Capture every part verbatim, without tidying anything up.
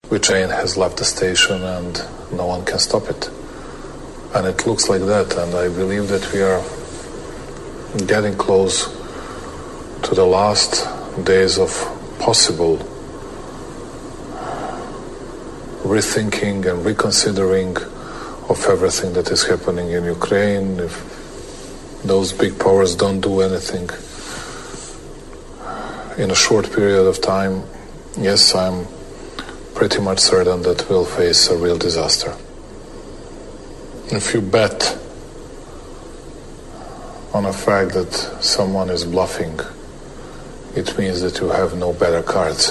which train has left the station and no one can stop it. And it looks like that, and I believe that we are getting close to the last days of possible rethinking and reconsidering of everything that is happening in Ukraine. If those big powers don't do anything in a short period of time, yes, I'm pretty much certain that we'll face a real disaster. If you bet on the fact that someone is bluffing, it means that you have no better cards.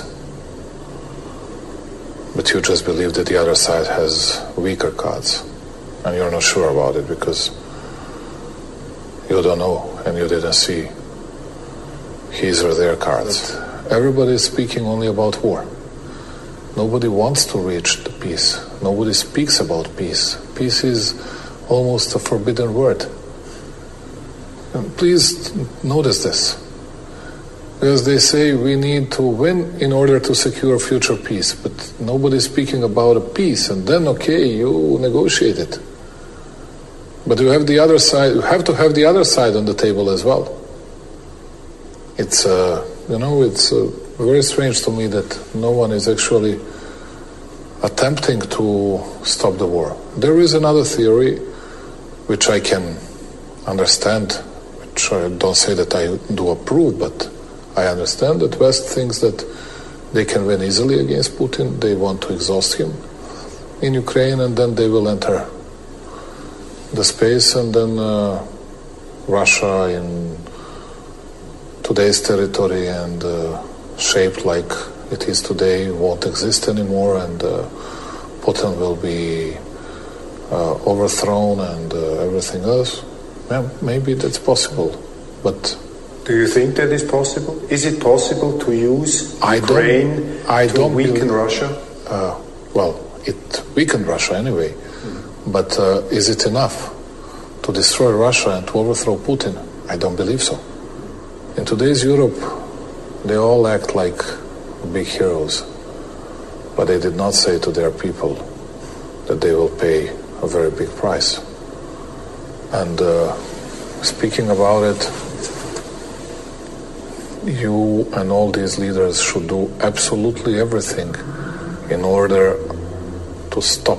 But you just believe that the other side has weaker cards. And you're not sure about it because you don't know and you didn't see his or their cards. Everybody is speaking only about war. Nobody wants to reach the peace. Nobody speaks about peace. Peace is almost a forbidden word. And please notice this. Because they say we need to win in order to secure future peace. But nobody's speaking about a peace. And then, okay, you negotiate it. But you have the other side, you have to have the other side on the table as well. It's, uh, you know, it's uh, very strange to me that no one is actually attempting to stop the war. There is another theory which I can understand, which I don't say that I do approve, but I understand that West thinks that they can win easily against Putin. They want to exhaust him in Ukraine, and then they will enter the space, and then uh, Russia in today's territory and uh, shaped like it is today won't exist anymore, and uh, Putin will be uh, overthrown and uh, everything else. Yeah, maybe that's possible, but do you think that is possible? Is it possible to use I Ukraine don't, I to don't weaken believe, Russia? Uh, well, it weakened Russia anyway, mm. but uh, is it enough to destroy Russia and to overthrow Putin? I don't believe so. In today's Europe, they all act like big heroes, but they did not say to their people that they will pay a very big price. And uh, speaking about it, you and all these leaders should do absolutely everything in order to stop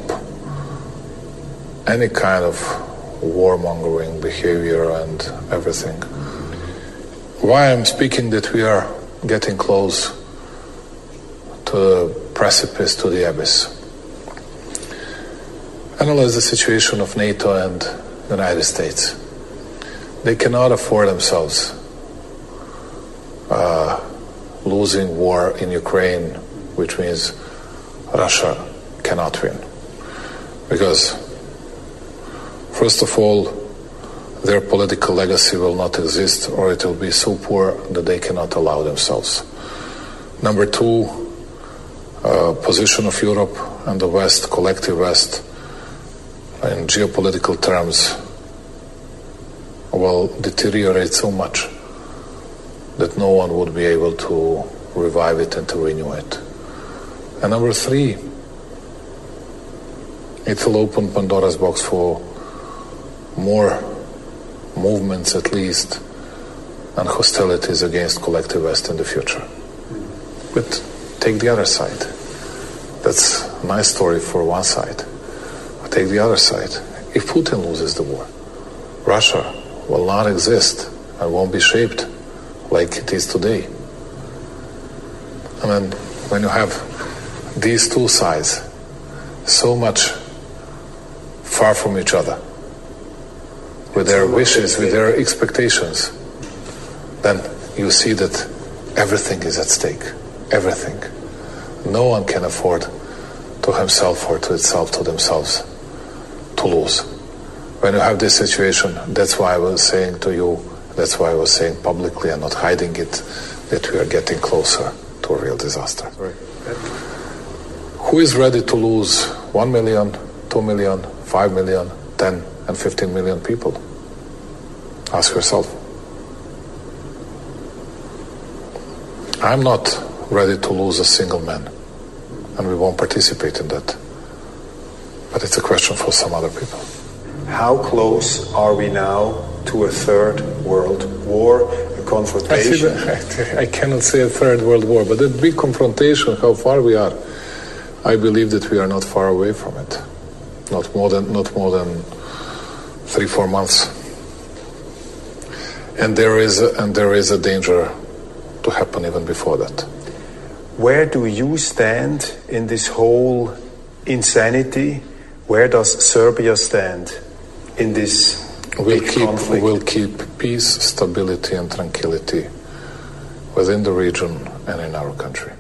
any kind of warmongering behavior and everything. Why I'm speaking that we are getting close to the precipice, to the abyss. Analyze the situation of NATO and the United States. They cannot afford themselves uh, losing war in Ukraine, which means Russia cannot win. Because, first of all, their political legacy will not exist, or it will be so poor that they cannot allow themselves. Number two, uh, position of Europe and the West, collective West, in geopolitical terms, will deteriorate so much that no one would be able to revive it and to renew it. And number three, it will open Pandora's box for more movements, at least, and hostilities against collective West in the future. But take the other side. That's a nice story for one side. But take the other side. If Putin loses the war, Russia will not exist and won't be shaped like it is today. And then when you have these two sides so much far from each other, with their wishes, with their expectations, then you see that everything is at stake. Everything. No one can afford to himself or to itself, to themselves, to lose. When you have this situation, that's why I was saying to you, that's why I was saying publicly and not hiding it, that we are getting closer to a real disaster. Right. Who is ready to lose one million, two million, five million, ten and fifteen million people? Ask yourself. I'm not ready to lose a single man. and we won't participate in that. But it's a question for some other people. How close are we now to a third world war, a confrontation? I, see that, I cannot say a third world war, but that big confrontation, how far we are, I believe that we are not far away from it. Not more than not more than three, four months. And there is a, and there is a danger to happen even before that. Where do you stand in this whole insanity? Where does Serbia stand in this we'll big keep, conflict? We'll keep peace, stability and tranquility within the region and in our country.